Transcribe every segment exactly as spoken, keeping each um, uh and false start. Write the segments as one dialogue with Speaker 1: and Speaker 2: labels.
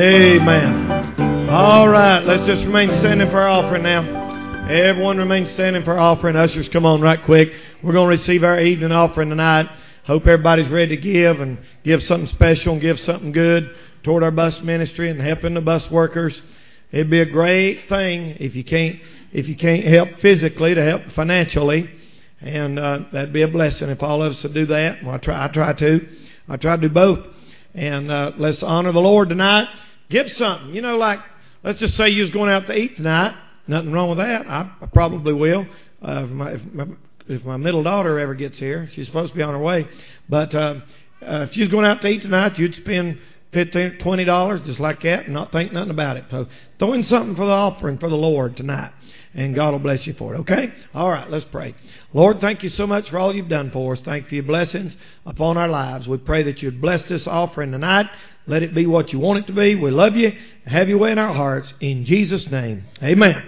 Speaker 1: Amen. All right, let's just remain standing for our offering now. Everyone remain standing for our offering. Ushers, come on right quick. We're going to receive our evening offering tonight. Hope everybody's ready to give and give something special and give something good toward our bus ministry and helping the bus workers. It'd be a great thing if you can't if you can't help physically to help financially, and uh, that'd be a blessing if all of us would do that. Well, I try. I try to. I try to do both. And uh, let's honor the Lord tonight. Give something. You know, like, let's just say you was going out to eat tonight. Nothing wrong with that. I, I probably will. Uh, if, my, if, my, if my middle daughter ever gets here. She's supposed to be on her way. But uh, uh, if she was going out to eat tonight, you'd spend fifteen dollars, twenty dollars just like that and not think nothing about it. So throw in something for the offering for the Lord tonight. And God will bless you for it. Okay? All right, let's pray. Lord, thank you so much for all you've done for us. Thank you for your blessings upon our lives. We pray that you'd bless this offering tonight. Let it be what you want it to be. We love you. Have your way in our hearts. In Jesus' name, amen.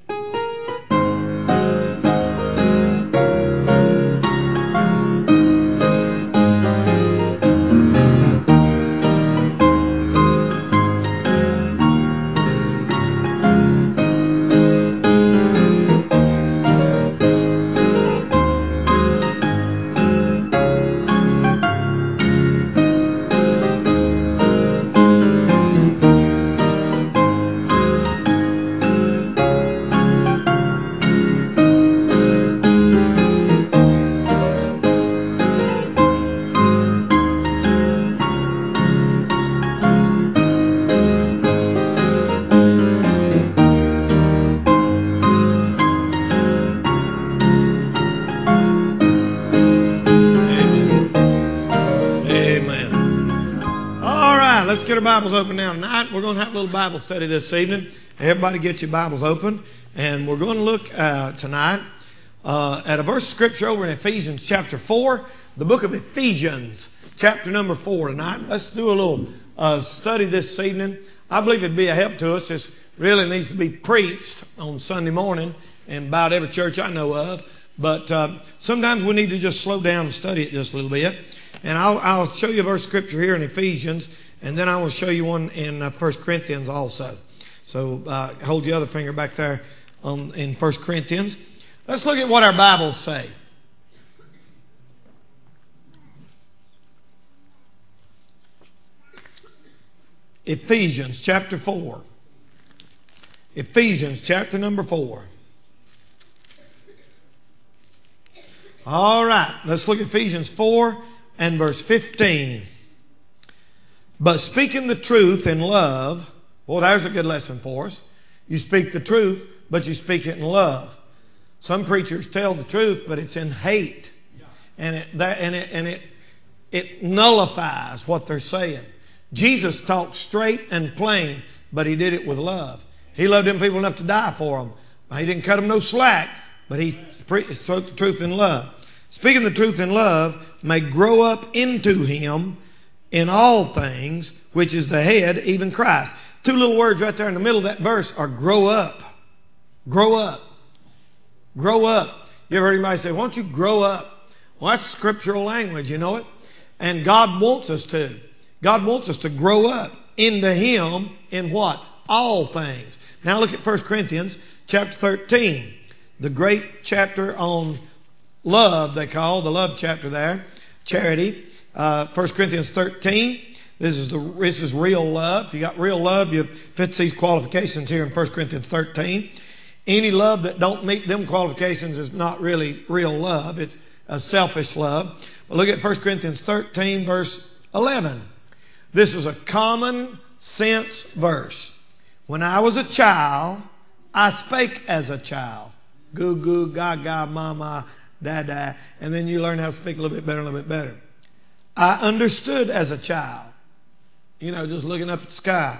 Speaker 1: Bibles open now tonight. We're going to have a little Bible study this evening. Everybody get your Bibles open. And we're going to look uh, tonight uh, at a verse of Scripture over in Ephesians chapter four. The book of Ephesians, chapter number four tonight. Let's do a little uh, study this evening. I believe it'd be a help to us. This really needs to be preached on Sunday morning in about every church I know of. But uh, sometimes we need to just slow down and study it just a little bit. And I'll, I'll show you a verse of Scripture here in Ephesians. And then I will show you one in uh, First Corinthians also. So uh, hold your other finger back there on, in First Corinthians. Let's look at what our Bibles say. Ephesians chapter four. Ephesians chapter number four. All right, let's look at Ephesians four and verse fifteen. But speaking the truth in love, well, there's a good lesson for us. You speak the truth, but you speak it in love. Some preachers tell the truth, but it's in hate. And it, that, and it, and it, it nullifies what they're saying. Jesus talked straight and plain, but he did it with love. He loved them people enough to die for them. He didn't cut them no slack, but he spoke the truth in love. Speaking the truth in love may grow up into him in all things, which is the head, even Christ. Two little words right there in the middle of that verse are grow up. Grow up. Grow up. You ever heard anybody say, why don't you grow up? Well, that's scriptural language, you know it? And God wants us to. God wants us to grow up into him in what? All things. Now look at First Corinthians chapter thirteen. The great chapter on love, they call the love chapter there. Charity. Uh, First Corinthians thirteen. This is the this is real love. If you got real love, you fit these qualifications here in First Corinthians thirteen. Any love that don't meet them qualifications is not really real love. It's a selfish love. But look at First Corinthians thirteen, verse eleven. This is a common sense verse. When I was a child, I spake as a child. Goo goo, gaga, mama, dada. And then you learn how to speak a little bit better, a little bit better. I understood as a child. You know, just looking up at the sky.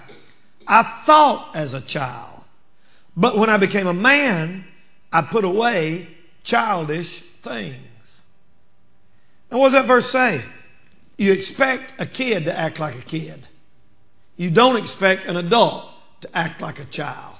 Speaker 1: I thought as a child. But when I became a man, I put away childish things. And what does that verse say? You expect a kid to act like a kid. You don't expect an adult to act like a child.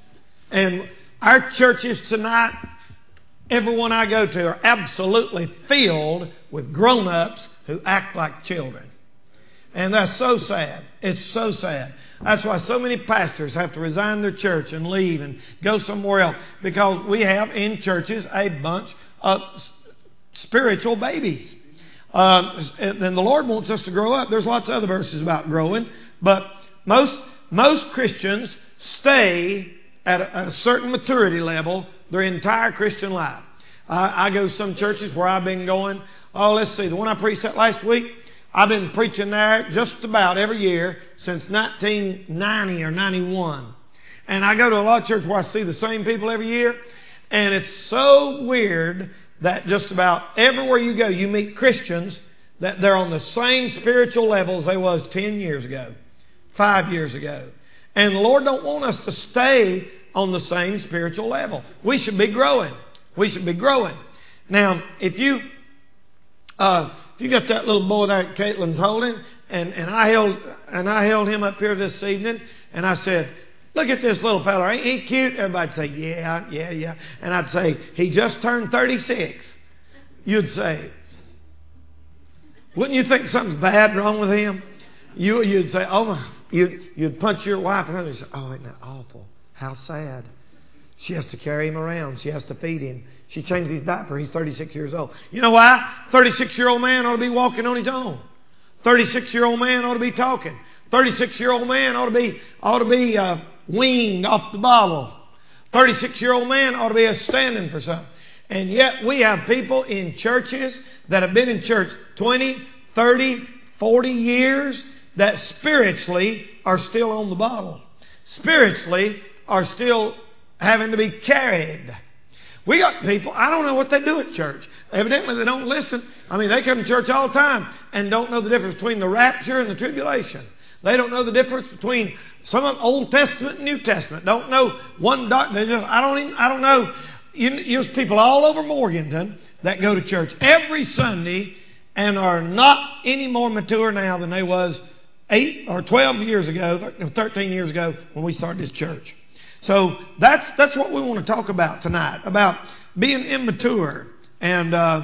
Speaker 1: And our churches tonight, everyone I go to are absolutely filled with grown-ups who act like children. And that's so sad. It's so sad. That's why so many pastors have to resign their church and leave and go somewhere else. Because we have in churches a bunch of spiritual babies. Uh, and the Lord wants us to grow up. There's lots of other verses about growing. But most most Christians stay at a, at a certain maturity level their entire Christian life. I, I go to some churches where I've been going. Oh, let's see. The one I preached at last week, I've been preaching there just about every year since nineteen ninety or ninety-one. And I go to a lot of churches where I see the same people every year. And it's so weird that just about everywhere you go, you meet Christians that they're on the same spiritual level as they was ten years ago, five years ago. And the Lord don't want us to stay on the same spiritual level. We should be growing. We should be growing. Now, if you uh, if you got that little boy that Caitlin's holding, and, and I held and I held him up here this evening, and I said, "Look at this little fella, ain't he cute?" Everybody'd say, "Yeah, yeah, yeah." And I'd say, "He just turned thirty-six." You'd say, wouldn't you think something's bad wrong with him? You, you'd say, "Oh my." You'd, you'd punch your wife and you'd say, "Oh, ain't that awful? How sad. She has to carry him around. She has to feed him. She changed his diaper. He's thirty-six years old." You know why? thirty-six-year-old man ought to be walking on his own. thirty-six-year-old man ought to be talking. thirty-six-year-old man ought to be ought to be uh, weaned off the bottle. thirty-six-year-old man ought to be standing for something. And yet we have people in churches that have been in church twenty, thirty, forty years that spiritually are still on the bottle. Spiritually are still having to be carried. We got people, I don't know what they do at church. Evidently they don't listen. I mean, they come to church all the time and don't know the difference between the rapture and the tribulation. They don't know the difference between some of Old Testament and New Testament. Don't know one doctrine. They just, I don't even, I don't know. You, there's people all over Morganton that go to church every Sunday and are not any more mature now than they was eight or twelve years ago, thirteen years ago when we started this church. So that's that's what we want to talk about tonight, about being immature. And uh,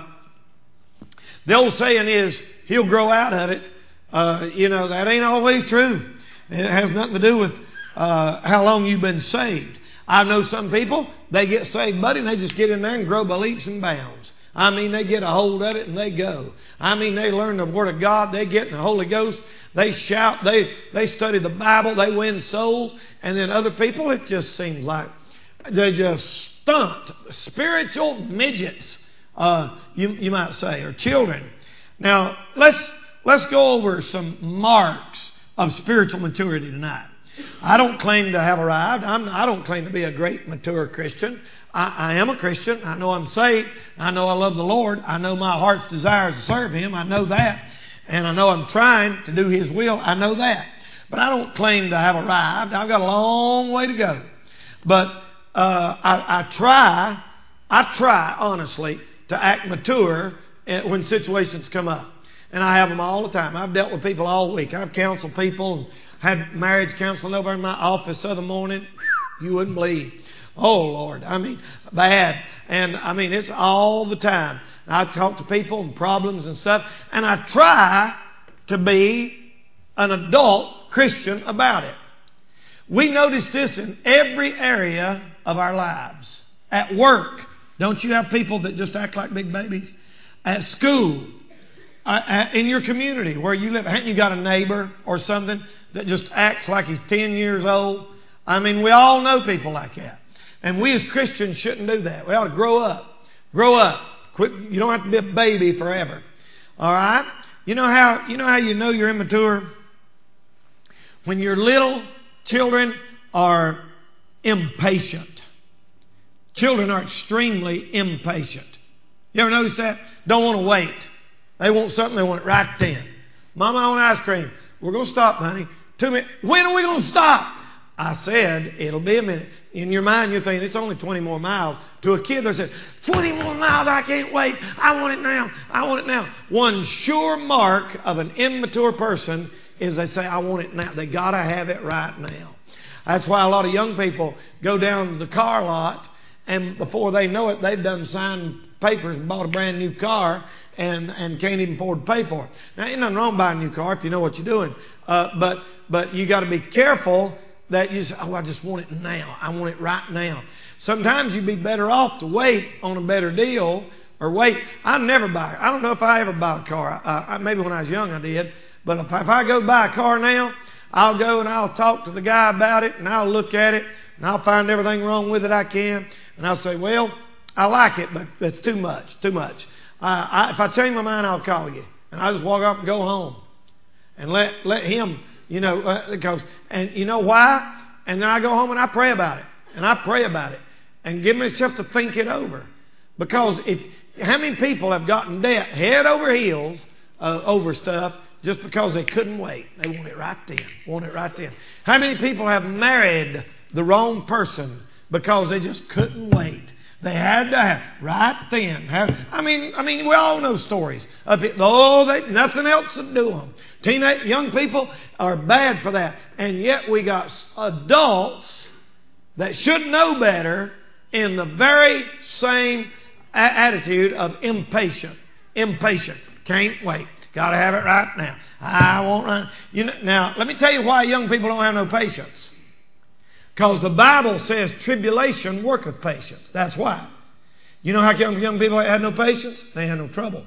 Speaker 1: the old saying is, he'll grow out of it. Uh, you know, that ain't always true. It has nothing to do with uh, how long you've been saved. I know some people, they get saved, buddy, and they just get in there and grow by leaps and bounds. I mean, they get a hold of it and they go. I mean, they learn the Word of God. They get in the Holy Ghost. They shout. They, they study the Bible. They win souls. And then other people, it just seems like they just stunt. Spiritual midgets, uh, you, you might say, or children. Now, let's, let's go over some marks of spiritual maturity tonight. I don't claim to have arrived. I'm, I don't claim to be a great mature Christian. I, I am a Christian. I know I'm saved. I know I love the Lord. I know my heart's desire is to serve Him. I know that. And I know I'm trying to do His will. I know that. But I don't claim to have arrived. I've got a long way to go. But uh, I, I try, I try, honestly, to act mature when situations come up. And I have them all the time. I've dealt with people all week. I've counseled people and had marriage counseling over in my office the other morning. You wouldn't believe. Oh, Lord. I mean, bad. And, I mean, it's all the time. I talk to people and problems and stuff. And I try to be an adult Christian about it. We notice this in every area of our lives. At work, don't you have people that just act like big babies? At school. Uh, in your community where you live, haven't you got a neighbor or something that just acts like he's ten years old? I mean, we all know people like that. And we as Christians shouldn't do that. We ought to grow up. Grow up. Quit. You don't have to be a baby forever. All right? You know how you know how you know you're immature? When your little children are impatient. Children are extremely impatient. You ever notice that? Don't want to wait. They want something, they want it right then. Mama, I want ice cream. We're going to stop, honey. Two minutes. When are we going to stop? I said, it'll be a minute. In your mind, you're thinking, it's only twenty more miles. To a kid, they said, twenty more miles, I can't wait. I want it now. I want it now. One sure mark of an immature person is they say, I want it now. They got to have it right now. That's why a lot of young people go down to the car lot And before they know it, they've done signed papers and bought a brand new car and, and can't even afford to pay for it. Now, ain't nothing wrong buying a new car if you know what you're doing. Uh, but, but you got to be careful that you say, oh, I just want it now. I want it right now. Sometimes you'd be better off to wait on a better deal or wait. I never buy. I don't know if I ever buy a car. Uh, I, maybe when I was young I did. But if, if I go buy a car now, I'll go and I'll talk to the guy about it and I'll look at it and I'll find everything wrong with it I can. And I'll say, well, I like it, but it's too much, too much. Uh, I, if I change my mind, I'll call you. And I'll just walk up and go home. And let let him, you know, uh, because, and you know why? And then I go home and I pray about it. And I pray about it. And give myself to think it over. Because if, how many people have gotten debt head over heels uh, over stuff just because they couldn't wait? They want it right then. Want it right then. How many people have married the wrong person because they just couldn't wait? They had to have right then. Have, I mean, I mean, we all know stories of it. Oh, they, nothing else would do them. Teenage young people are bad for that, and yet we got adults that should know better in the very same a- attitude of impatient. Impatient. Can't wait. Got to have it right now. I won't run. You know, now, let me tell you why young people don't have no patience. Because the Bible says tribulation worketh patience. That's why. You know how young, young people had no patience? They had no trouble.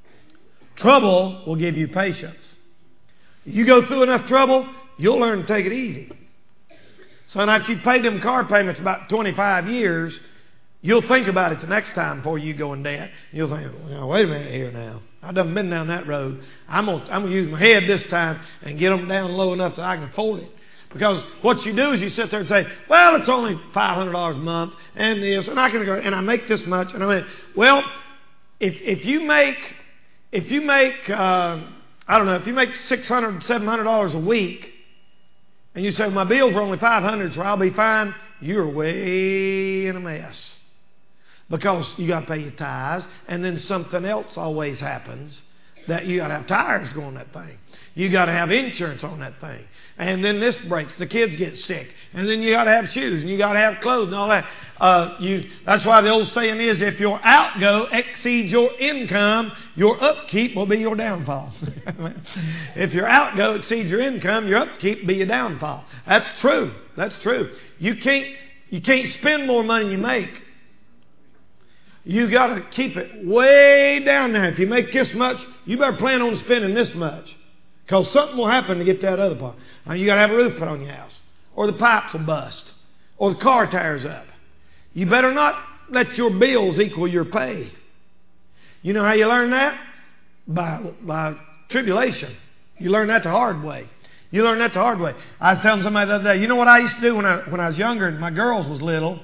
Speaker 1: Trouble will give you patience. You go through enough trouble, you'll learn to take it easy. So after you've paid them car payments about twenty-five years, you'll think about it the next time before you go in debt. You'll think, well, wait a minute here now. I've done been down that road. I'm going I'm to use my head this time and get them down low enough that I can afford it. Because what you do is you sit there and say, well, it's only five hundred dollars a month and this, and I can go, and I make this much. And I mean, well, if if you make, if you make, uh, I don't know, if you make six hundred dollars, seven hundred dollars a week, and you say, my bills are only five hundred dollars, so I'll be fine, you're way in a mess. Because you got to pay your tithes, and then something else always happens. That you got to have tires go on that thing. You got to have insurance on that thing. And then this breaks. The kids get sick. And then you got to have shoes. And you got to have clothes and all that. Uh, you, that's why the old saying is, if your outgo exceeds your income, your upkeep will be your downfall. If your outgo exceeds your income, your upkeep will be your downfall. That's true. That's true. You can't, you can't spend more money than you make. You got to keep it way down there. If you make this much, you better plan on spending this much. Because something will happen to get that other part. Now, you got to have a roof put on your house. Or the pipes will bust. Or the car tires up. You better not let your bills equal your pay. You know how you learn that? By, by tribulation. You learn that the hard way. You learn that the hard way. I was telling somebody the other day, you know what I used to do when I, when I was younger and my girls was little?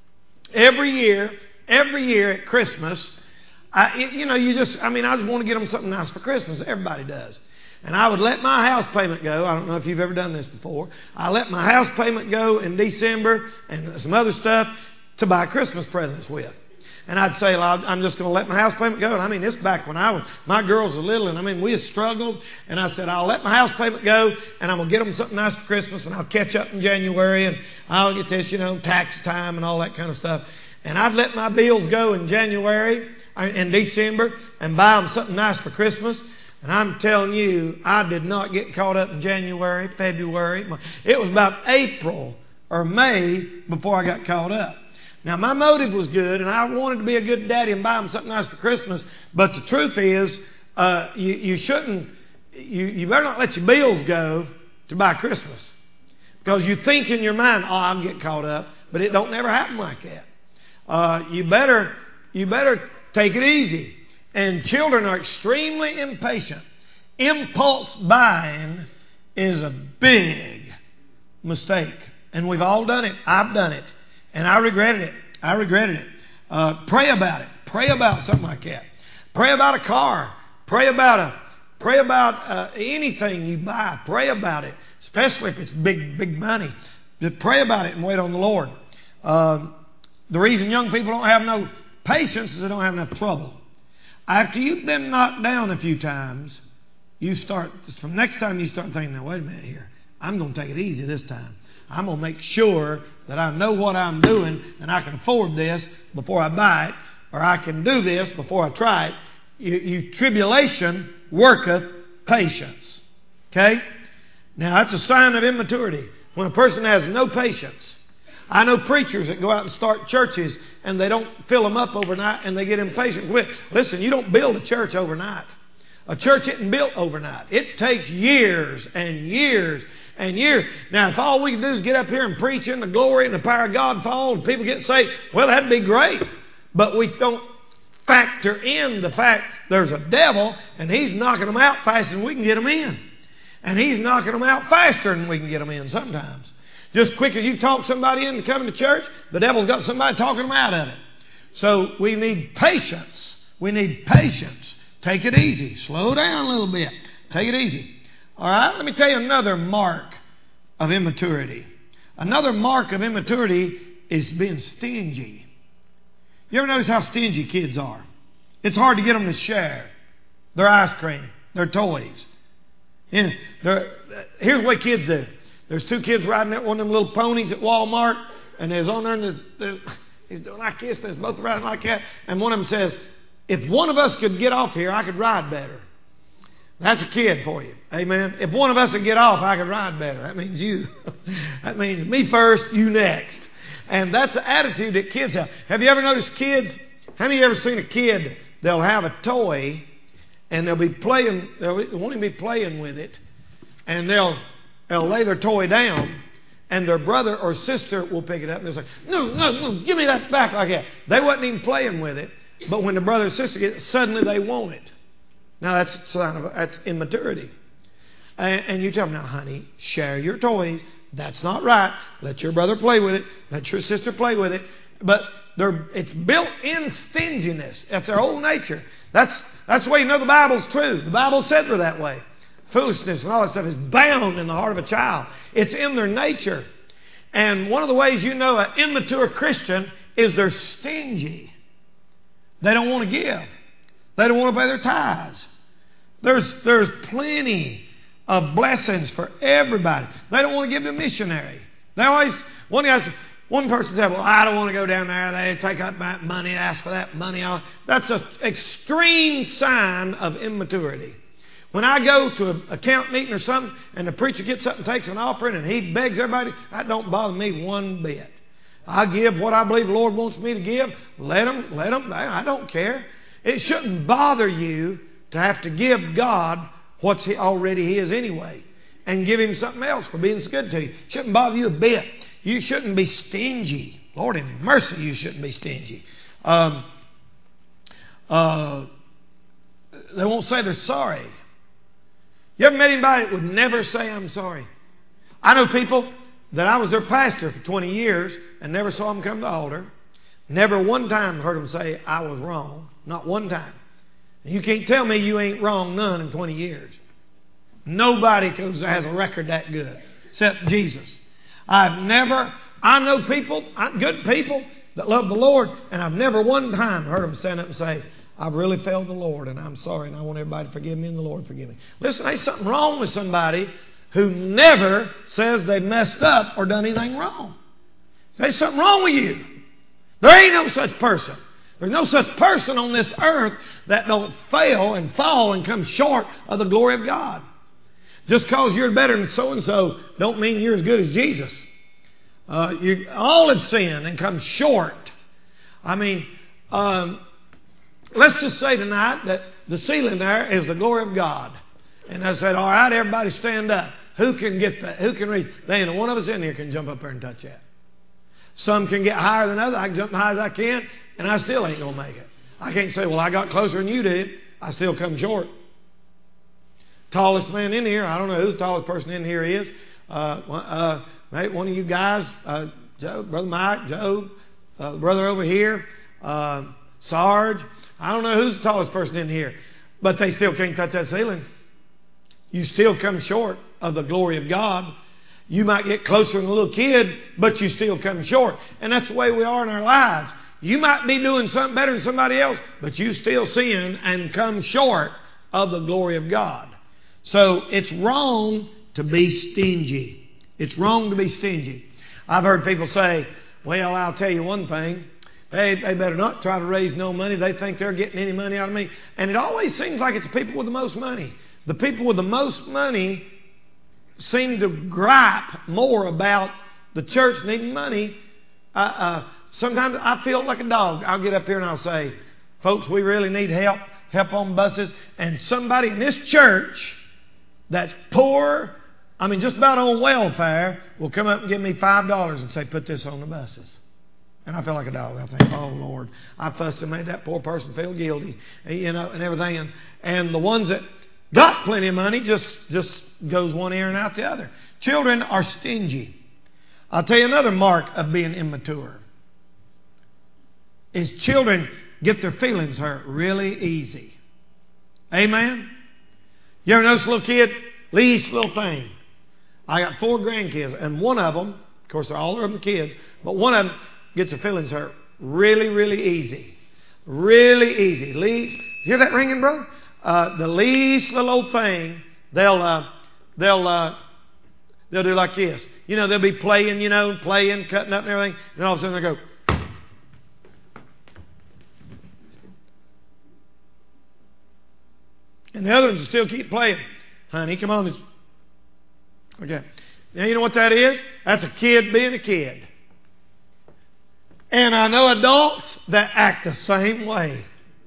Speaker 1: Every year... Every year at Christmas, I, you know, you just, I mean, I just want to get them something nice for Christmas. Everybody does. And I would let my house payment go. I don't know if you've ever done this before. I let my house payment go in December and some other stuff to buy Christmas presents with. And I'd say, well, I'm just going to let my house payment go. And I mean, this back when I was, my girls were little, and I mean, we had struggled. And I said, I'll let my house payment go, and I'm going to get them something nice for Christmas, and I'll catch up in January, and I'll get this, you know, tax time and all that kind of stuff. And I'd let my bills go in January and December and buy them something nice for Christmas. And I'm telling you, I did not get caught up in January, February. It was about April or May before I got caught up. Now, my motive was good, and I wanted to be a good daddy and buy them something nice for Christmas. But the truth is, uh, you, you shouldn't, you, you better not let your bills go to buy Christmas. Because you think in your mind, oh, I'll get caught up. But it don't never happen like that. Uh, you better, you better take it easy. And children are extremely impatient. Impulse buying is a big mistake. And we've all done it. I've done it. And I regretted it. I regretted it. Uh, pray about it. Pray about something like that. Pray about a car. Pray about a, pray about uh, anything you buy. Pray about it. Especially if it's big, big money. Just pray about it and wait on the Lord. Uh, The reason young people don't have no patience is they don't have enough trouble. After you've been knocked down a few times, you start, from next time you start thinking, now wait a minute here, I'm going to take it easy this time. I'm going to make sure that I know what I'm doing and I can afford this before I buy it, or I can do this before I try it. You, you tribulation worketh patience. Okay? Now that's a sign of immaturity. When a person has no patience. I know preachers that go out and start churches and they don't fill them up overnight and they get impatient. Listen, you don't build a church overnight. A church isn't built overnight. It takes years and years and years. Now, if all we can do is get up here and preach in the glory and the power of God fall and people get saved, well, that'd be great. But we don't factor in the fact there's a devil and he's knocking them out faster than we can get them in. And he's knocking them out faster than we can get them in sometimes. Just quick as you talk somebody into coming to church, the devil's got somebody talking them out of it. So we need patience. We need patience. Take it easy. Slow down a little bit. Take it easy. All right, let me tell you another mark of immaturity. Another mark of immaturity is being stingy. You ever notice how stingy kids are? It's hard to get them to share their ice cream, their toys. You know, here's what kids do. There's two kids riding at one of them little ponies at Walmart, and there's on there, and there's, there's, he's doing like this, there's both riding like that, and one of them says, if one of us could get off here, I could ride better. That's a kid for you. Amen. If one of us could get off, I could ride better. That means you. That means me first, you next. And that's the attitude that kids have. Have you ever noticed kids? How many of you ever seen a kid? They'll have a toy, and they'll be playing. They won't even be playing with it, and they'll they'll lay their toy down, and their brother or sister will pick it up, and they'll say, "No, no, no, give me that back like that." They wasn't even playing with it, but when the brother or sister gets it, suddenly they want it. Now that's a sign of that's immaturity. And, and you tell them, "Now, honey, share your toys. That's not right. Let your brother play with it. Let your sister play with it." But they're, it's built in stinginess. That's their whole nature. That's that's the way you know the Bible's true. The Bible said we're that way. Foolishness and all that stuff is bound in the heart of a child. It's in their nature. And one of the ways you know an immature Christian is they're stingy. They don't want to give. They don't want to pay their tithes. There's there's plenty of blessings for everybody. They don't want to give to a missionary. They always one guy, one person said, "Well, I don't want to go down there. They take up my money, ask for that money." That's an extreme sign of immaturity. When I go to a, a camp meeting or something, and the preacher gets up and takes an offering, and he begs everybody, that don't bother me one bit. I give what I believe the Lord wants me to give. Let him, let him. I don't care. It shouldn't bother you to have to give God what's he already His anyway, and give Him something else for being so good to you. It shouldn't bother you a bit. You shouldn't be stingy. Lord in mercy, you shouldn't be stingy. Um, uh, they won't say they're sorry. You ever met anybody that would never say, "I'm sorry"? I know people that I was their pastor for twenty years and never saw them come to the altar. Never one time heard them say, "I was wrong." Not one time. You can't tell me you ain't wrong none in twenty years. Nobody has a record that good except Jesus. I've never, I know people, good people that love the Lord, and I've never one time heard them stand up and say, "I've really failed the Lord and I'm sorry and I want everybody to forgive me and the Lord forgive me." Listen, there's something wrong with somebody who never says they've messed up or done anything wrong. There's something wrong with you. There ain't no such person. There's no such person on this earth that don't fail and fall and come short of the glory of God. Just because you're better than so-and-so don't mean you're as good as Jesus. Uh, you all have sinned and come short. I mean, um, let's just say tonight that the ceiling there is the glory of God. And I said, "All right, everybody stand up. Who can get that? Who can reach?" There ain't one of us in here can jump up there and touch that. Some can get higher than others. I can jump as high as I can, and I still ain't going to make it. I can't say, "Well, I got closer than you did." I still come short. Tallest man in here, I don't know who the tallest person in here is. Uh, uh, maybe one of you guys, uh, Joe, Brother Mike, Joe, uh, brother over here, uh, Sarge. I don't know who's the tallest person in here. But they still can't touch that ceiling. You still come short of the glory of God. You might get closer than a little kid, but you still come short. And that's the way we are in our lives. You might be doing something better than somebody else, but you still sin and come short of the glory of God. So it's wrong to be stingy. It's wrong to be stingy. I've heard people say, well, I'll tell you one thing. They, they better not try to raise no money. They think they're getting any money out of me. And it always seems like it's the people with the most money. The people with the most money seem to gripe more about the church needing money. Uh, uh, sometimes I feel like a dog. I'll get up here and I'll say, folks, we really need help. Help on buses. And somebody in this church that's poor, I mean, just about on welfare, will come up and give me five dollars and say, put this on the buses. And I feel like a dog. I think, oh, Lord, I fussed and made that poor person feel guilty, you know, and everything. And, and the ones that got plenty of money just, just goes one ear and out the other. Children are stingy. I'll tell you another mark of being immature. Is children get their feelings hurt really easy. Amen? You ever notice a little kid? Least little thing. I got four grandkids, and one of them, of course, all of them kids, but one of them gets their feelings hurt really, really easy. Really easy. Least, hear that ringing, brother? Uh, the least little old thing, they'll, uh, they'll, uh, they'll do like this. You know, they'll be playing, you know, playing, cutting up and everything, and all of a sudden they'll go. And the other ones will still keep playing. Honey, come on. Okay. Now, you know what that is? That's a kid being a kid. And I know adults that act the same way.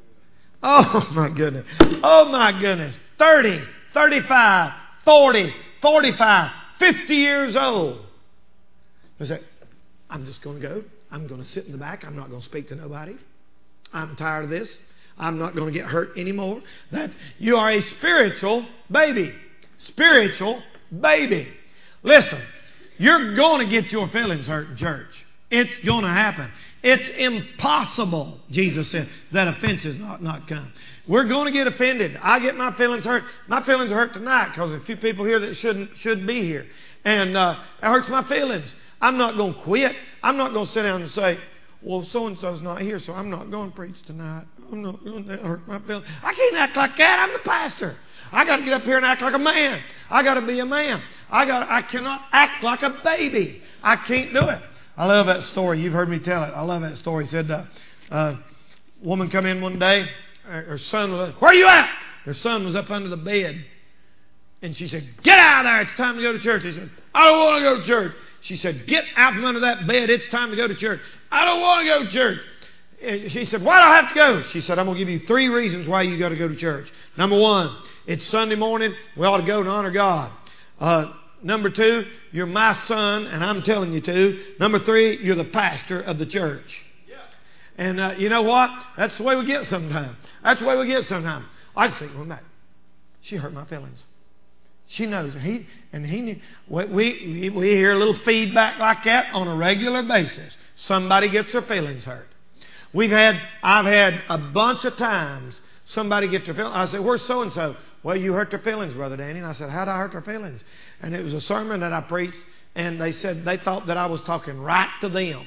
Speaker 1: Oh, my goodness. Oh, my goodness. thirty, thirty-five, forty, forty-five, fifty years old. They say, I'm just going to go. I'm going to sit in the back. I'm not going to speak to nobody. I'm tired of this. I'm not going to get hurt anymore. That you are a spiritual baby. Spiritual baby. Listen, you're going to get your feelings hurt in church. It's going to happen. It's impossible, Jesus said, that offenses not, not come. We're going to get offended. I get my feelings hurt. My feelings are hurt tonight because there's a few people here that shouldn't should be here. And uh, it hurts my feelings. I'm not going to quit. I'm not going to sit down and say, well, so-and-so's not here, so I'm not going to preach tonight. I'm not going to hurt my feelings. I can't act like that. I'm the pastor. I got to get up here and act like a man. I got to be a man. I got. I cannot act like a baby. I can't do it. I love that story. You've heard me tell it. I love that story. He said, uh, uh, a woman come in one day. Her son was, where are you at? Her son was up under the bed. And she said, get out of there. It's time to go to church. He said, I don't want to go to church. She said, get out from under that bed. It's time to go to church. I don't want to go to church. And she said, why do I have to go? She said, I'm going to give you three reasons why you got to go to church. Number one, it's Sunday morning. We ought to go and honor God. Uh, number two, you're my son, and I'm telling you to. Number three, you're the pastor of the church. Yeah. And uh, you know what? That's the way we get sometimes. That's the way we get sometimes. I just think, well, that, she hurt my feelings. She knows. He and he knew. We, we we hear a little feedback like that on a regular basis. Somebody gets their feelings hurt. We've had. I've had a bunch of times somebody get their feelings. I said, "Where's so and so?" Well, you hurt their feelings, Brother Danny. And I said, "How did I hurt their feelings?" And it was a sermon that I preached, and they said they thought that I was talking right to them,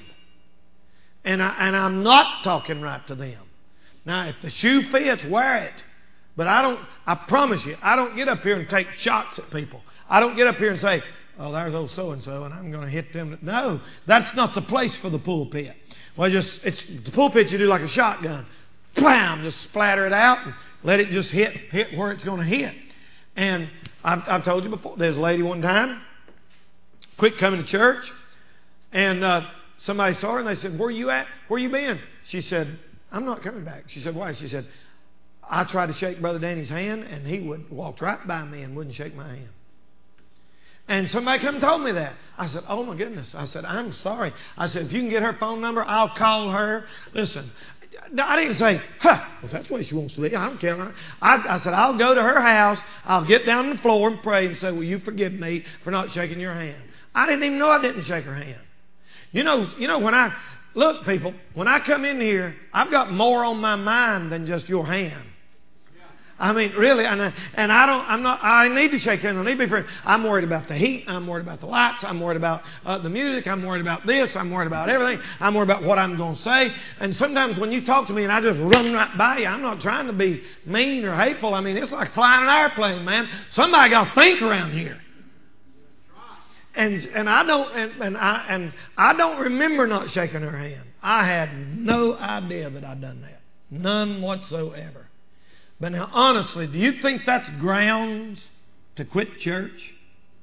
Speaker 1: and I and I'm not talking right to them. Now, if the shoe fits, wear it. But I don't, I promise you, I don't get up here and take shots at people. I don't get up here and say, oh, there's old so-and-so, and I'm going to hit them. No, that's not the place for the pulpit. Well, just, it's the pulpit you do like a shotgun. Blam, just splatter it out and let it just hit, hit where it's going to hit. And I've, I've told you before, there's a lady one time, quit coming to church, and uh, somebody saw her and they said, where you at? Where you been? She said, I'm not coming back. She said, why? She said, I tried to shake Brother Danny's hand, and he would walk right by me and wouldn't shake my hand. And somebody come and told me that. I said, oh, my goodness. I said, I'm sorry. I said, if you can get her phone number, I'll call her. Listen, I didn't say, huh, well, that's the way she wants to be. I don't care. I, I said, I'll go to her house. I'll get down on the floor and pray and say, will you forgive me for not shaking your hand? I didn't even know I didn't shake her hand. You know, you know when I, look, people, when I come in here, I've got more on my mind than just your hand. I mean, really, and I, and I don't, I'm not, I need to shake hands. I need to be friends. I'm worried about the heat. I'm worried about the lights. I'm worried about uh, the music. I'm worried about this. I'm worried about everything. I'm worried about what I'm going to say. And sometimes when you talk to me and I just run right by you, I'm not trying to be mean or hateful. I mean, it's like flying an airplane, man. Somebody got to think around here. And and I don't and, and I and I don't remember not shaking her hand. I had no idea that I'd done that. None whatsoever. But now honestly, do you think that's grounds to quit church?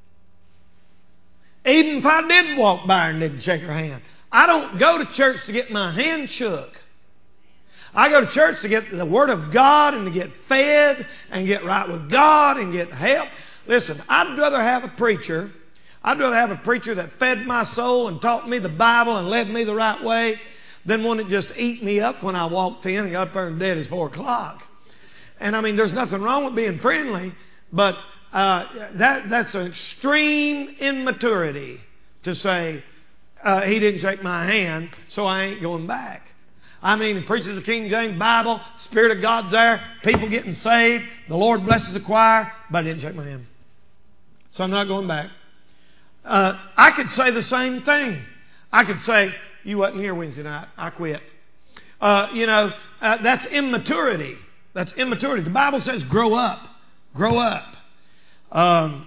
Speaker 1: Even if I did walk by her and didn't shake her hand. I don't go to church to get my hand shook. I go to church to get the Word of God and to get fed and get right with God and get help. Listen, I'd rather have a preacher, I'd rather have a preacher that fed my soul and taught me the Bible and led me the right way than one that just ate me up when I walked in and got up there and dead as four o'clock. And I mean, there's nothing wrong with being friendly, but uh, that that's an extreme immaturity to say, uh, he didn't shake my hand, so I ain't going back. I mean, he preaches the King James Bible, Spirit of God's there, people getting saved, the Lord blesses the choir, but I didn't shake my hand. So I'm not going back. Uh, I could say the same thing. I could say, you wasn't here Wednesday night, I quit. Uh, you know, uh, that's immaturity. That's immaturity. The Bible says grow up. Grow up. Um,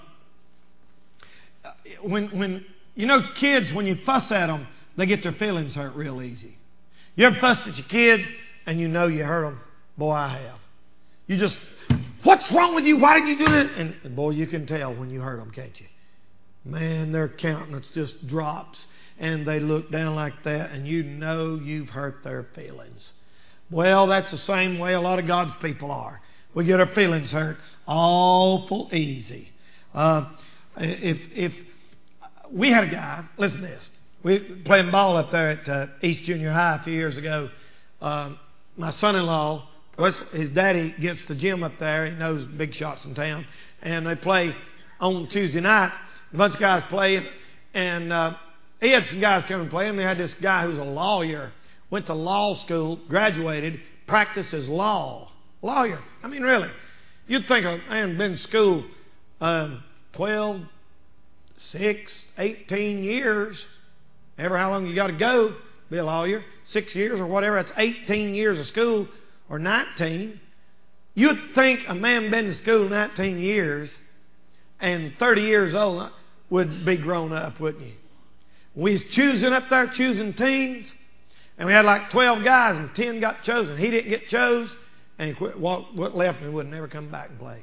Speaker 1: when, when you know, kids, when you fuss at them, they get their feelings hurt real easy. You ever fussed at your kids and you know you hurt them? Boy, I have. You just, what's wrong with you? Why did you do that? And, and boy, you can tell when you hurt them, can't you? Man, their countenance just drops and they look down like that and you know you've hurt their feelings. Well, that's the same way a lot of God's people are. We get our feelings hurt awful easy. Uh, if, if we had a guy, listen to this. We were playing ball up there at uh, East Junior High a few years ago. Um, my son-in-law, his daddy gets the gym up there. He knows big shots in town. And they play on Tuesday night. A bunch of guys playing. And uh, he had some guys come and play. And they had this guy who's a lawyer. Went to law school, graduated, practices law. Lawyer. I mean, really. You'd think a man been in school um, twelve, six, eighteen years. Ever how long you got to go, be a lawyer, six years or whatever, that's eighteen years of school, or nineteen. You'd think a man been to school nineteen years and thirty years old would be grown up, wouldn't you? We was choosing up there, choosing teams, and we had like twelve guys and ten got chosen. He didn't get chose, and he quit, walked, left and would never come back and play.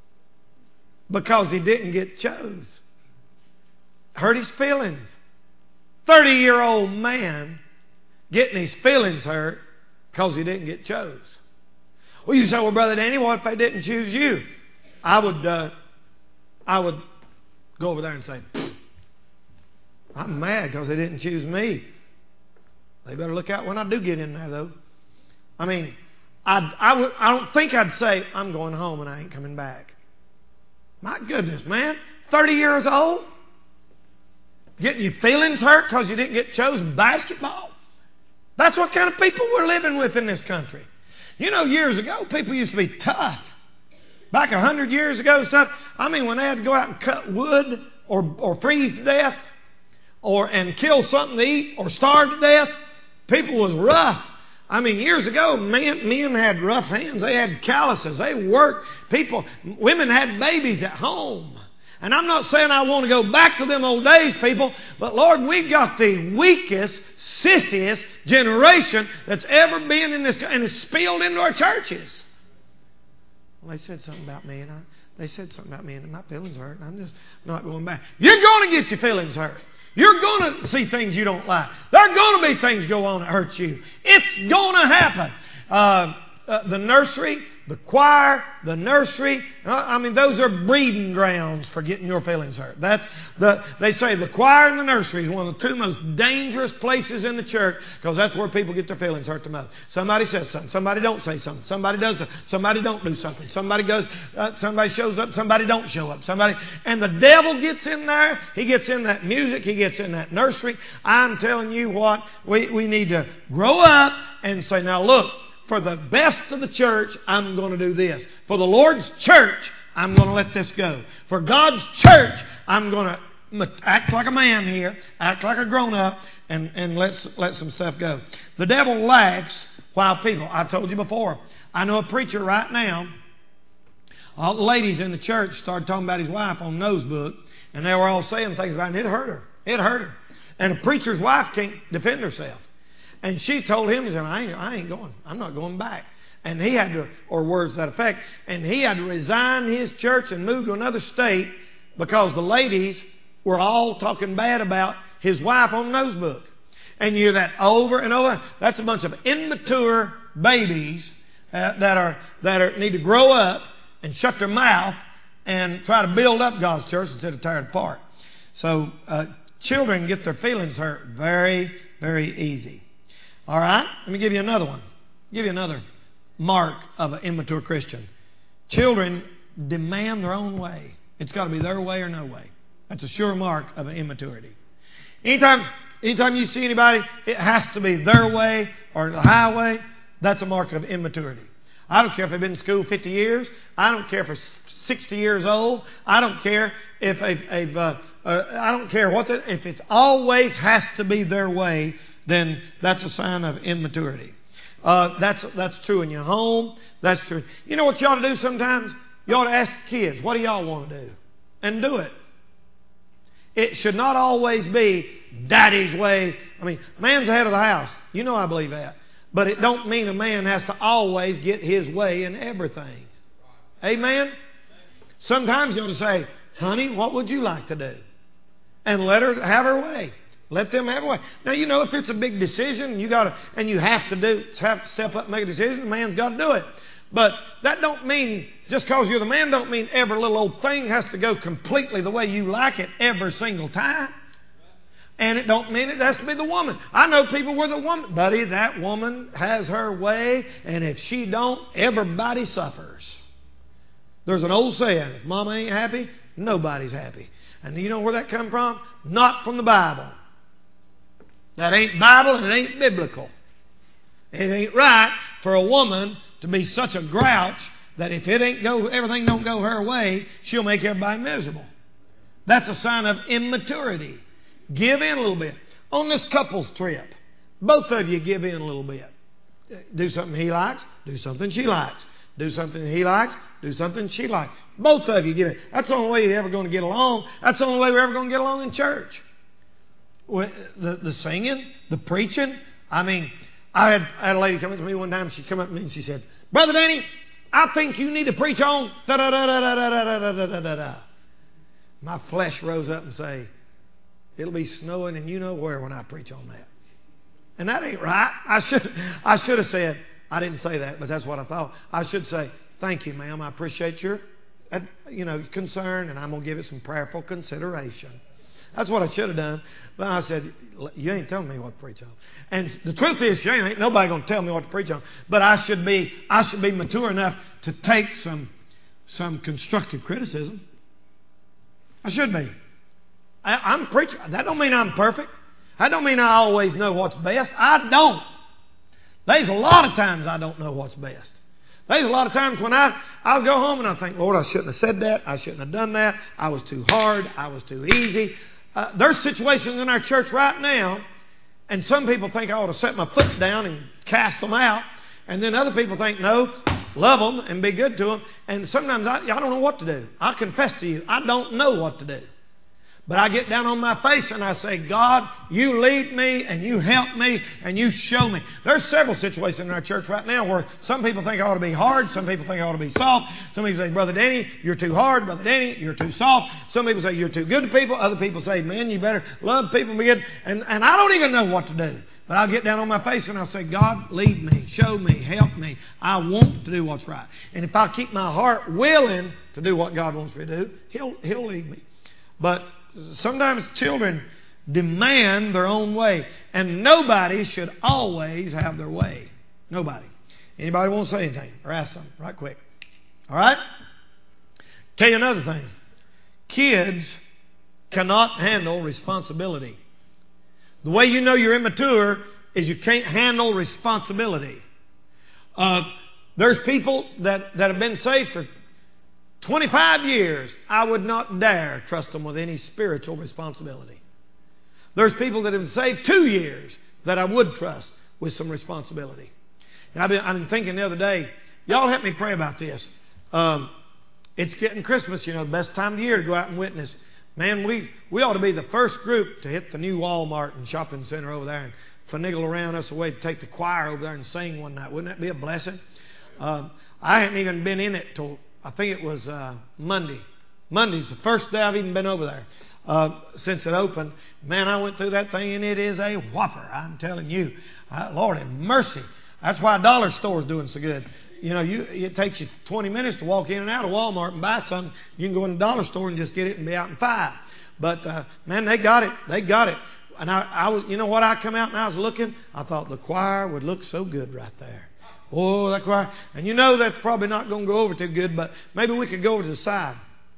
Speaker 1: Because he didn't get chose. Hurt his feelings. thirty-year-old man getting his feelings hurt because he didn't get chose. Well, you say, well, Brother Danny, what if they didn't choose you? I would, uh, I would go over there and say, I'm mad because they didn't choose me. They better look out when I do get in there, though. I mean, I'd, I, would, I don't think I'd say, I'm going home and I ain't coming back. My goodness, man. thirty years old? Getting your feelings hurt because you didn't get chosen basketball? That's what kind of people we're living with in this country. You know, years ago, people used to be tough. Back a hundred years ago, stuff. I mean, when they had to go out and cut wood or, or freeze to death or and kill something to eat or starve to death, people was rough. I mean, years ago, men, men had rough hands. They had calluses. They worked. People, women had babies at home. And I'm not saying I want to go back to them old days, people, but Lord, we got the weakest, sissiest generation that's ever been in this, and it's spilled into our churches. Well, they said something about me, and I, they said something about me, and my feelings hurt, and I'm just not going back. You're going to get your feelings hurt. You're going to see things you don't like. There are going to be things go on that hurt you. It's going to happen. Uh, uh, the nursery, the choir, the nursery, I mean, those are breeding grounds for getting your feelings hurt. That's the, they say the choir and the nursery is one of the two most dangerous places in the church because that's where people get their feelings hurt the most. Somebody says something. Somebody don't say something. Somebody does something. Somebody don't do something. Somebody goes, uh, somebody shows up. Somebody don't show up. Somebody, and the devil gets in there. He gets in that music. He gets in that nursery. I'm telling you what, we, we need to grow up and say, now look, for the best of the church, I'm going to do this. For the Lord's church, I'm going to let this go. For God's church, I'm going to act like a man here, act like a grown-up, and, and let, let some stuff go. The devil laughs while people, I told you before, I know a preacher right now, all the ladies in the church started talking about his wife on Nosebook, And they were all saying things about it. It hurt her. It hurt her. And a preacher's wife can't defend herself. And she told him, he said, I ain't, I ain't going. I'm not going back. And he had to, or words to that effect, and he had to resign his church and move to another state because the ladies were all talking bad about his wife on Nosebook. And you hear that over and over. That's a bunch of immature babies uh, that are that are need to grow up and shut their mouth and try to build up God's church instead of tear it apart. So uh, children get their feelings hurt very, very easy. All right? Let me give you another one. Give you another mark of an immature Christian. Children demand their own way. It's got to be their way or no way. That's a sure mark of an immaturity. Anytime, anytime you see anybody, it has to be their way or the highway. That's a mark of immaturity. I don't care if they've been in school fifty years. I don't care if they're sixty years old. I don't care if they've, they've uh, uh, I don't care what. The, if it always has to be their way, then that's a sign of immaturity. Uh, that's that's true in your home. That's true. You know what you ought to do sometimes? You ought to ask kids, what do y'all want to do? And do it. It should not always be daddy's way. I mean, man's the head of the house. You know I believe that. But it don't mean a man has to always get his way in everything. Amen? Sometimes you ought to say, honey, what would you like to do? And let her have her way. Let them have a way. Now, you know, if it's a big decision, you got to, and you have to do, have to step up and make a decision, the man's got to do it. But that don't mean, just because you're the man, don't mean every little old thing has to go completely the way you like it every single time. And it don't mean it has to be the woman. I know people where the woman, buddy, that woman has her way, and if she don't, everybody suffers. There's an old saying, if mama ain't happy, nobody's happy. And you know where that come from? Not from the Bible. That ain't Bible and it ain't biblical. It ain't right for a woman to be such a grouch that if it ain't go, everything don't go her way, she'll make everybody miserable. That's a sign of immaturity. Give in a little bit. On this couple's trip, both of you give in a little bit. Do something he likes, do something she likes. Do something he likes, do something she likes. Both of you give in. That's the only way you're ever going to get along. That's the only way we're ever going to get along in church. The, the singing, the preaching. I mean, I had, I had a lady come up to me one time. She come up to me and she said, Brother Danny, I think you need to preach on da da da da da da da da da da da. My flesh rose up and say, it'll be snowing and you know where when I preach on that. And that ain't right. I should I should have said, I didn't say that, but that's what I thought. I should say, thank you, ma'am. I appreciate your you know concern, and I'm going to give it some prayerful consideration. That's what I should have done. But I said, you ain't telling me what to preach on. And the truth is, you ain't, ain't nobody going to tell me what to preach on. But I should be I should be mature enough to take some some constructive criticism. I should be. I, I'm preaching. That don't mean I'm perfect. That don't mean I always know what's best. I don't. There's a lot of times I don't know what's best. There's a lot of times when I, I'll go home and I think, Lord, I shouldn't have said that. I shouldn't have done that. I was too hard. I was too easy. Uh, there's situations in our church right now, and some people think I ought to set my foot down and cast them out. And then other people think, no, love them and be good to them. And sometimes I, I don't know what to do. I confess to you, I don't know what to do. But I get down on my face and I say, God, you lead me and you help me and you show me. There's several situations in our church right now where some people think I ought to be hard. Some people think I ought to be soft. Some people say, Brother Danny, you're too hard. Brother Danny, you're too soft. Some people say you're too good to people. Other people say, man, you better love people and be good. And, and I don't even know what to do. But I'll get down on my face and I'll say, God, lead me, show me, help me. I want to do what's right. And if I keep my heart willing to do what God wants me to do, He'll, he'll lead me. But sometimes children demand their own way. And nobody should always have their way. Nobody. Anybody want to say anything or ask something right quick? All right? Tell you another thing. Kids cannot handle responsibility. The way you know you're immature is you can't handle responsibility. Uh, there's people that, that have been saved for twenty-five years. I would not dare trust them with any spiritual responsibility. There's people that have been saved two years that I would trust with some responsibility. And I've been, I've been thinking the other day, y'all help me pray about this. Um, it's getting Christmas, you know, the best time of the year to go out and witness. Man, we, we ought to be the first group to hit the new Walmart and shopping center over there and finagle around us a way to take the choir over there and sing one night. Wouldn't that be a blessing? Uh, I hadn't even been in it till, I think it was uh, Monday. Monday's the first day I've even been over there uh, since it opened. Man, I went through that thing and it is a whopper. I'm telling you. Uh, Lord have mercy. That's why a dollar store is doing so good. You know, you, it takes you twenty minutes to walk in and out of Walmart and buy something. You can go in the dollar store and just get it and be out in five. But, uh, man, they got it. They got it. And I, I was, you know what? I come out and I was looking. I thought the choir would look so good right there. Oh, that choir. And you know that's probably not going to go over too good, but maybe we could go over to the side.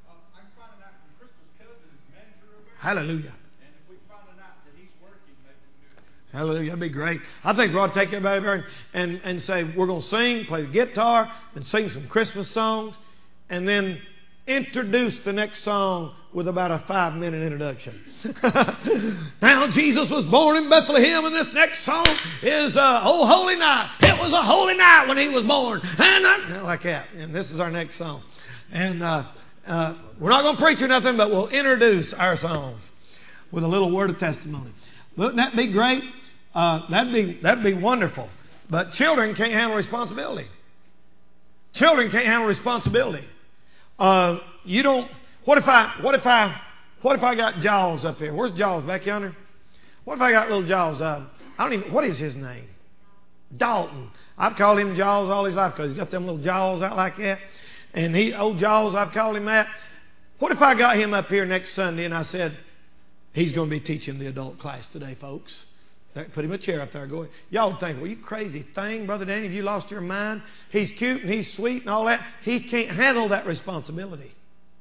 Speaker 1: Hallelujah. Hallelujah. That'd be great. I think we ought to take everybody there and, and, and say, we're going to sing, play the guitar, and sing some Christmas songs, and then introduce the next song with about a five-minute introduction. Now, Jesus was born in Bethlehem, and this next song is, uh, Oh, Holy Night. It was a holy night when He was born. And I, like that. And this is our next song. And uh, uh, we're not going to preach or nothing, but we'll introduce our songs with a little word of testimony. Wouldn't that be great? Uh, that'd be that'd be wonderful. But children can't handle responsibility. Children can't handle responsibility. Uh, you don't. What if I? What if I? What if I got Jaws up here? Where's Jaws? Back yonder. What if I got little Jaws? Uh, I don't even. What is his name? Dalton. I've called him Jaws all his life because he's got them little jaws out like that. And he, old Jaws, I've called him that. What if I got him up here next Sunday and I said, he's going to be teaching the adult class today, folks. Put him a chair up there. Go. Y'all think, well, you crazy thing, Brother Danny, have you lost your mind? He's cute and he's sweet and all that. He can't handle that responsibility.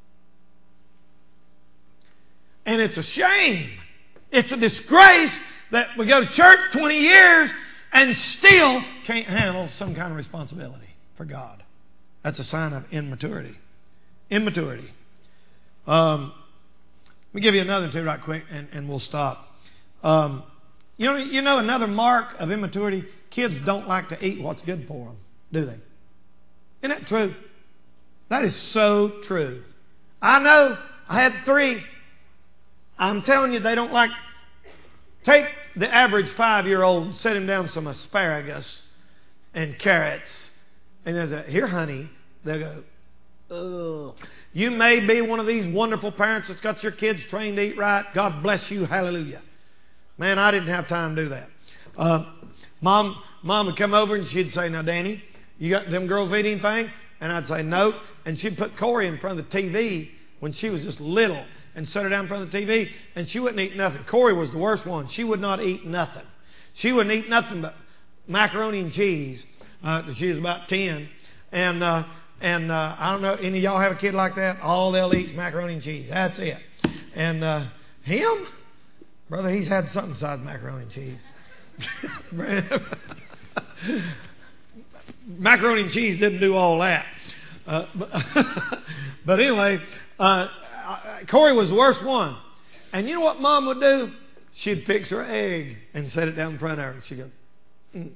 Speaker 1: And it's a shame. It's a disgrace that we go to church twenty years and still can't handle some kind of responsibility for God. That's a sign of immaturity. Immaturity. Um, let me give you another two right quick and, and we'll stop. Um, you know, you know another mark of immaturity? Kids don't like to eat what's good for them, do they? Isn't that true? That is so true. I know. I had three. I'm telling you, they don't like... Take the average five-year-old and set him down some asparagus and carrots. And there's a, here, honey. They'll go, ugh. You may be one of these wonderful parents that's got your kids trained to eat right. God bless you. Hallelujah. Man, I didn't have time to do that. Uh, mom, mom would come over and she'd say, now, Danny, you got them girls eat anything? And I'd say, no. And she'd put Corey in front of the T V when she was just little and set her down in front of the T V, and she wouldn't eat nothing. Corey was the worst one. She would not eat nothing. She wouldn't eat nothing but macaroni and cheese. Uh, she was about ten. And uh, and uh, I don't know, any of y'all have a kid like that? All they'll eat is macaroni and cheese. That's it. And uh, him? Brother, he's had something besides macaroni and cheese. Macaroni and cheese didn't do all that. Uh, but, but anyway, uh, Corey was the worst one. And you know what Mom would do? She'd fix her egg and set it down in front of her. And she'd go, mm.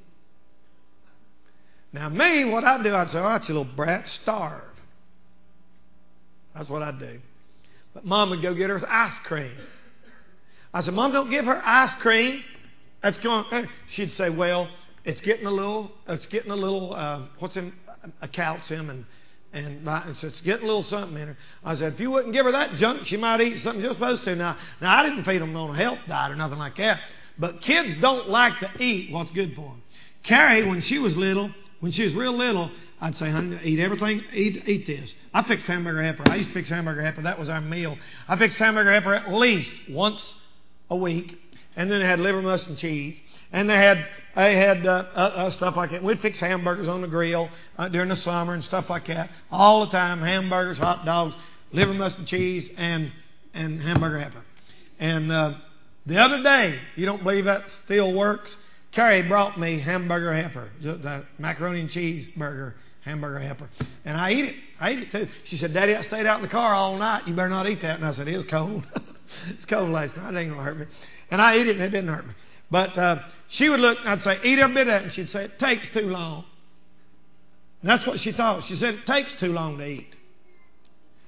Speaker 1: Now me, what I'd do, I'd say, all right, you little brat, starve. That's what I'd do. But Mom would go get her ice cream. I said, Mom, don't give her ice cream. That's going. She'd say, well, it's getting a little, it's getting a little, uh, what's in, a calcium and and, and so it's getting a little something in her. I said, if you wouldn't give her that junk, she might eat something she's supposed to. Now, now I didn't feed them on a health diet or nothing like that. But kids don't like to eat what's good for them. Carrie, when she was little, when she was real little, I'd say, honey, eat everything, eat eat this. I fixed hamburger heifer. I used to fix hamburger heifer. That was our meal. I fixed hamburger heifer at least once a week. And then they had liver, mush, and cheese. And they had they had uh, uh, uh, stuff like that. We'd fix hamburgers on the grill uh, during the summer and stuff like that. All the time, hamburgers, hot dogs, liver, mush, and cheese, and, and hamburger heifer. And uh, the other day, you don't believe that still works, Carrie brought me hamburger heifer, the macaroni and cheese burger, hamburger heifer. And I eat it. I eat it too. She said, Daddy, I stayed out in the car all night. You better not eat that. And I said, it was cold. It's cold last night. It ain't going to hurt me. And I ate it and it didn't hurt me. But uh, she would look and I'd say, eat every bit of it. And she'd say, it takes too long. And that's what she thought. She said, it takes too long to eat.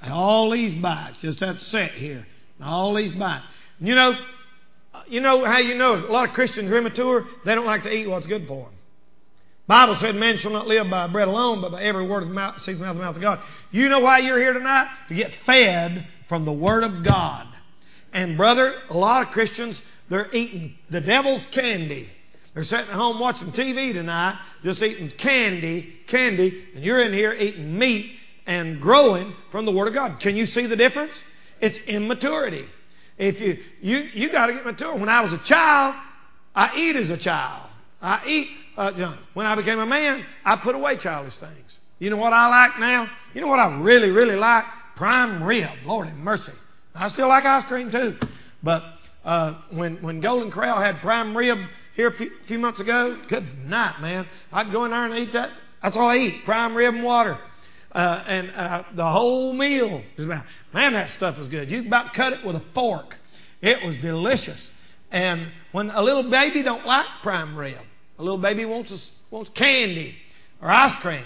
Speaker 1: All these bikes, just that set here. All these bikes. You know, you know how you know a lot of Christians are immature? They don't like to eat what's good for them. Bible said man shall not live by bread alone, but by every word of the mouth, sees the mouth, the mouth of God. You know why you're here tonight? To get fed from the Word of God. And brother, a lot of Christians, they're eating the devil's candy. They're sitting at home watching T V tonight, just eating candy, candy, and you're in here eating meat and growing from the Word of God. Can you see the difference? It's immaturity. If you you you got to get mature. When I was a child, I eat as a child. I eat. Uh, when I became a man, I put away childish things. You know what I like now? You know what I really, really like? Prime rib. Lord have mercy. I still like ice cream too. But uh, when when Golden Corral had prime rib here a few, few months ago, good night, man. I'd go in there and eat that. That's all I eat. Prime rib and water. Uh, and uh, the whole meal is about, man, that stuff is good. You can about cut it with a fork. It was delicious. And when a little baby don't like prime rib, a little baby wants a, wants candy or ice cream.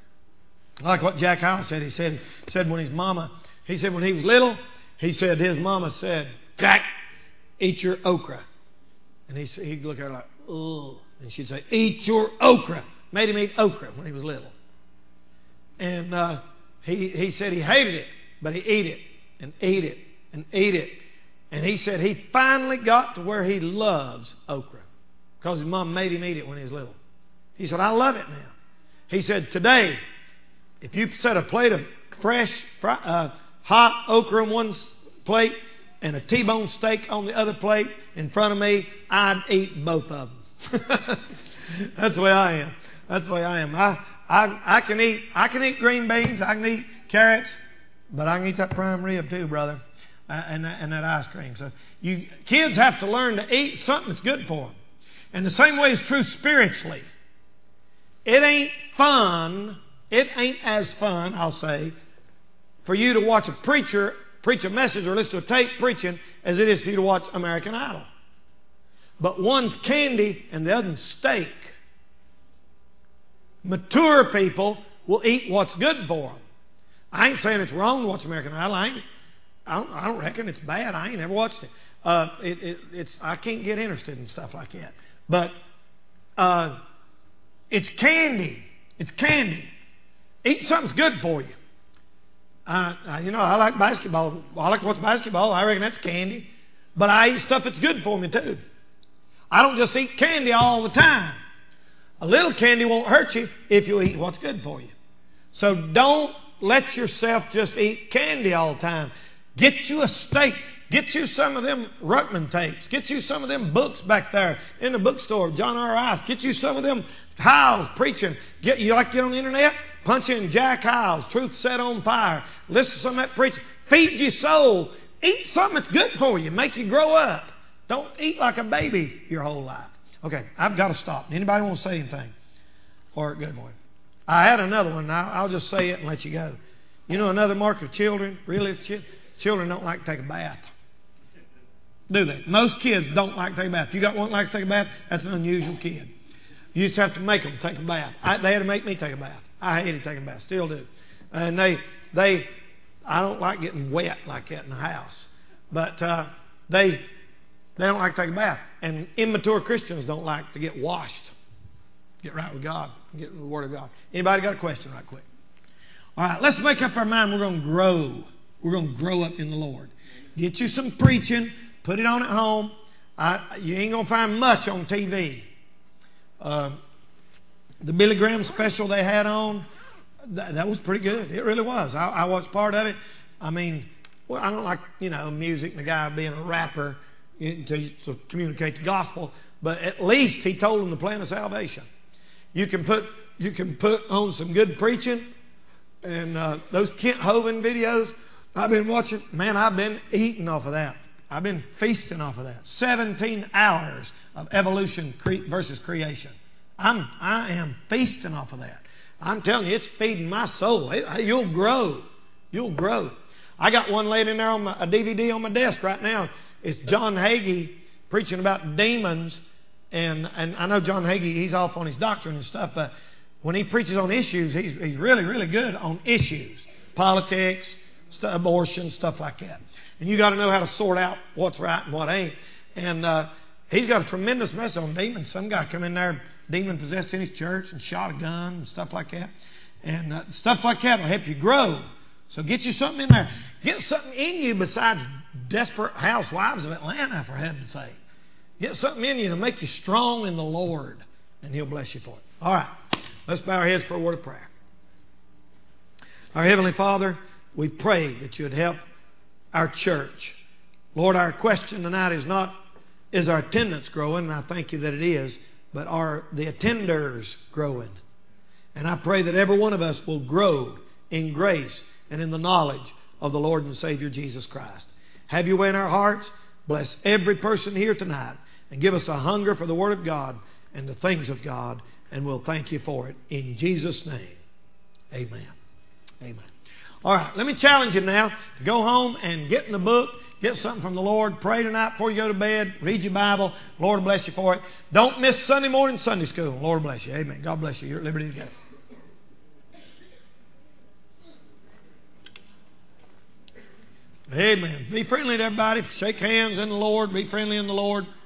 Speaker 1: I like what Jack Howell said. He said, he said when his mama, he said when he was little, he said his mama said, Jack, eat your okra. And he, he'd look at her like, ugh. And she'd say, eat your okra. Made him eat okra when he was little. And uh, he, he said he hated it, but he ate it and ate it and ate it. And he said he finally got to where he loves okra because his mom made him eat it when he was little. He said, I love it now. He said, today, if you set a plate of fresh, fry, uh, hot okra on one plate and a T-bone steak on the other plate in front of me, I'd eat both of them. That's the way I am. That's the way I am. I, I, I can eat, I can eat green beans. I can eat carrots, but I can eat that prime rib too, brother, uh, and, and that ice cream. So you kids have to learn to eat something that's good for them. And the same way is true spiritually. It ain't fun. It ain't as fun, I'll say, for you to watch a preacher preach a message or listen to a tape preaching as it is for you to watch American Idol. But one's candy and the other's steak. Mature people will eat what's good for them. I ain't saying it's wrong to watch American Idol. I, ain't, I, don't, I don't reckon it's bad. I ain't never watched it. Uh, it, it it's I can't get interested in stuff like that. But uh, it's candy. It's candy. Eat something's good for you. Uh, uh, you know, I like basketball. I like to watch basketball. I reckon that's candy. But I eat stuff that's good for me too. I don't just eat candy all the time. A little candy won't hurt you if you eat what's good for you. So don't let yourself just eat candy all the time. Get you a steak. Get you some of them Ruckman tapes. Get you some of them books back there in the bookstore, John R. Rice. Get you some of them Hiles preaching. Get you like to get on the internet? Punch in Jack Hiles, Truth Set on Fire. Listen to some of that preaching. Feed your soul. Eat something that's good for you. Make you grow up. Don't eat like a baby your whole life. Okay, I've got to stop. Anybody want to say anything? Or good morning. I had another one. I'll, I'll just say it and let you go. You know another mark of children? Really, ch- children don't like to take a bath. Do they? Most kids don't like to take a bath. If you got one that likes to take a bath, that's an unusual kid. You just have to make them take a bath. I, they had to make me take a bath. I hated taking a bath. Still do. And they, they, I don't like getting wet like that in the house. But uh, they, they don't like to take a bath. And immature Christians don't like to get washed. Get right with God. Get with the Word of God. Anybody got a question right quick? All right, let's make up our mind. We're going to grow. We're going to grow up in the Lord. Get you some preaching. Put it on at home. I, you ain't going to find much on T V. Uh, the Billy Graham special they had on, that, that was pretty good. It really was. I, I watched part of it. I mean, well, I don't like, you know, music and the guy being a rapper to, to communicate the gospel, but at least he told them the plan of salvation. You can put you can put on some good preaching, and uh, those Kent Hovind videos I've been watching. Man, I've been eating off of that. I've been feasting off of that. seventeen hours of evolution versus creation. I'm, I am feasting off of that. I'm telling you, it's feeding my soul. It, you'll grow. You'll grow. I got one laid in there on my, a D V D on my desk right now. It's John Hagee preaching about demons. And, and I know John Hagee, he's off on his doctrine and stuff, but when he preaches on issues, he's, he's really, really good on issues. Politics, st- abortion, stuff like that. And you got to know how to sort out what's right and what ain't. And uh, he's got a tremendous mess on demons. Some guy come in there, demon possessed in his church, and shot a gun and stuff like that. And uh, stuff like that will help you grow. So get you something in there. Get something in you besides desperate housewives of Atlanta, for heaven's sake. Get something in you to make you strong in the Lord, and He'll bless you for it. All right. Let's bow our heads for a word of prayer. Our Heavenly Father, we pray that you would help our church. Lord, our question tonight is not, is our attendance growing? And I thank you that it is. But are the attenders growing? And I pray that every one of us will grow in grace and in the knowledge of the Lord and Savior Jesus Christ. Have your way in our hearts. Bless every person here tonight. And give us a hunger for the Word of God and the things of God. And we'll thank you for it. In Jesus' name, amen. Amen. All right, let me challenge you now to go home and get in the book. Get something from the Lord. Pray tonight before you go to bed. Read your Bible. Lord will bless you for it. Don't miss Sunday morning Sunday school. Lord bless you. Amen. God bless you. You're at liberty to go. Amen. Be friendly to everybody. Shake hands in the Lord. Be friendly in the Lord.